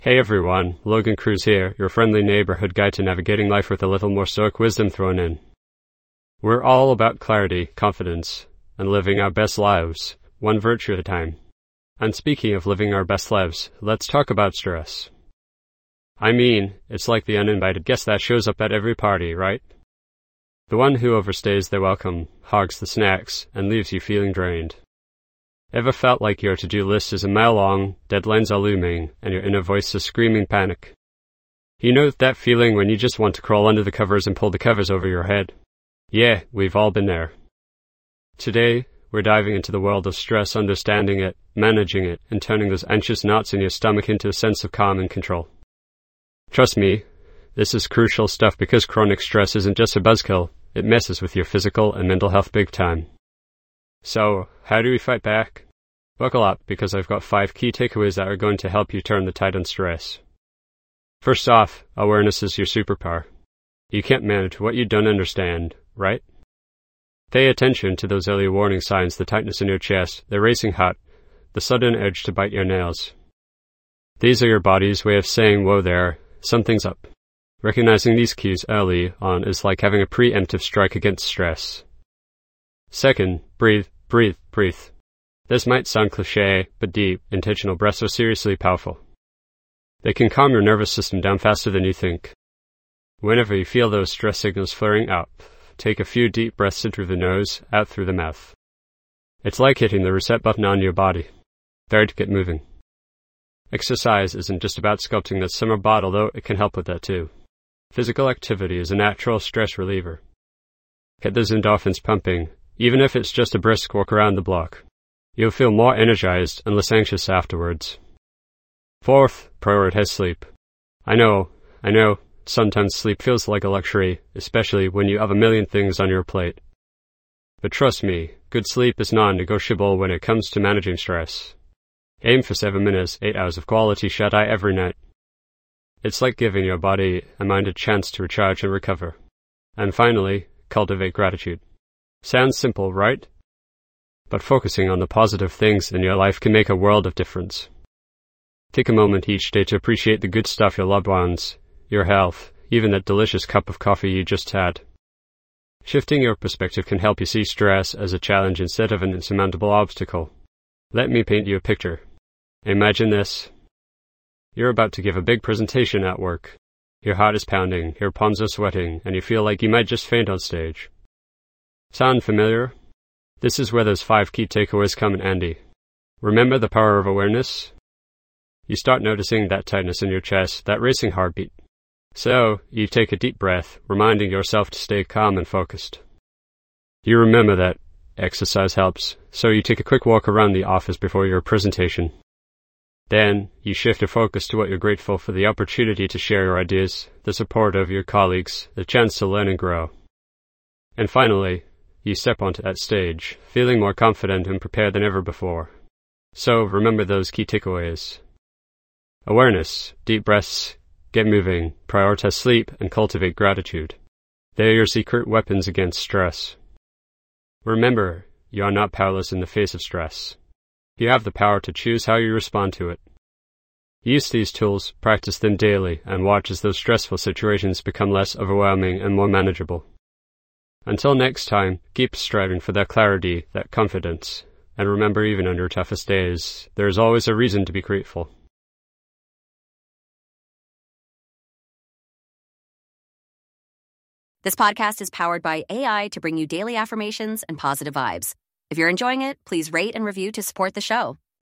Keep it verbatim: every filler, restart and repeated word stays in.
Hey everyone, Logan Cruz here, your friendly neighborhood guide to navigating life with a little more stoic wisdom thrown in. We're all about clarity, confidence, and living our best lives, one virtue at a time. And speaking of living our best lives, let's talk about stress. I mean, it's like the uninvited guest that shows up at every party, right? The one who overstays their welcome, hogs the snacks, and leaves you feeling drained. Ever felt like your to-do list is a mile long, deadlines are looming, and your inner voice is screaming panic? You know that feeling when you just want to crawl under the covers and pull the covers over your head? Yeah, we've all been there. Today, we're diving into the world of stress, understanding it, managing it, and turning those anxious knots in your stomach into a sense of calm and control. Trust me, this is crucial stuff because chronic stress isn't just a buzzkill, it messes with your physical and mental health big time. So, how do we fight back? Buckle up, because I've got five key takeaways that are going to help you turn the tide on stress. First off, awareness is your superpower. You can't manage what you don't understand, right? Pay attention to those early warning signs, the tightness in your chest, the racing heart, the sudden urge to bite your nails. These are your body's way of saying, whoa there, something's up. Recognizing these cues early on is like having a preemptive strike against stress. Second, breathe, breathe, breathe. This might sound cliché, but deep, intentional breaths are seriously powerful. They can calm your nervous system down faster than you think. Whenever you feel those stress signals flaring up, take a few deep breaths in through the nose, out through the mouth. It's like hitting the reset button on your body. There to get moving. Exercise isn't just about sculpting that summer bod, although it can help with that too. Physical activity is a natural stress reliever. Get those endorphins pumping. Even if it's just a brisk walk around the block, you'll feel more energized and less anxious afterwards. Fourth, prioritize sleep. I know, I know, sometimes sleep feels like a luxury, especially when you have a million things on your plate. But trust me, good sleep is non-negotiable when it comes to managing stress. Aim for seven minutes, eight hours of quality shut-eye every night. It's like giving your body and mind a chance to recharge and recover. And finally, cultivate gratitude. Sounds simple, right? But focusing on the positive things in your life can make a world of difference. Take a moment each day to appreciate the good stuff, your loved ones, your health, even that delicious cup of coffee you just had. Shifting your perspective can help you see stress as a challenge instead of an insurmountable obstacle. Let me paint you a picture. Imagine this. You're about to give a big presentation at work. Your heart is pounding, your palms are sweating, and you feel like you might just faint on stage. Sound familiar? This is where those five key takeaways come in handy. Remember the power of awareness? You start noticing that tightness in your chest, that racing heartbeat. So, you take a deep breath, reminding yourself to stay calm and focused. You remember that exercise helps, so you take a quick walk around the office before your presentation. Then, you shift your focus to what you're grateful for: the opportunity to share your ideas, the support of your colleagues, the chance to learn and grow. And finally, you step onto that stage, feeling more confident and prepared than ever before. So remember those key takeaways. Awareness, deep breaths, get moving, prioritize sleep, and cultivate gratitude. They're your secret weapons against stress. Remember, you are not powerless in the face of stress. You have the power to choose how you respond to it. Use these tools, practice them daily, and watch as those stressful situations become less overwhelming and more manageable. Until next time, keep striving for that clarity, that confidence, and remember, even on your toughest days, there is always a reason to be grateful. This podcast is powered by A I to bring you daily affirmations and positive vibes. If you're enjoying it, please rate and review to support the show.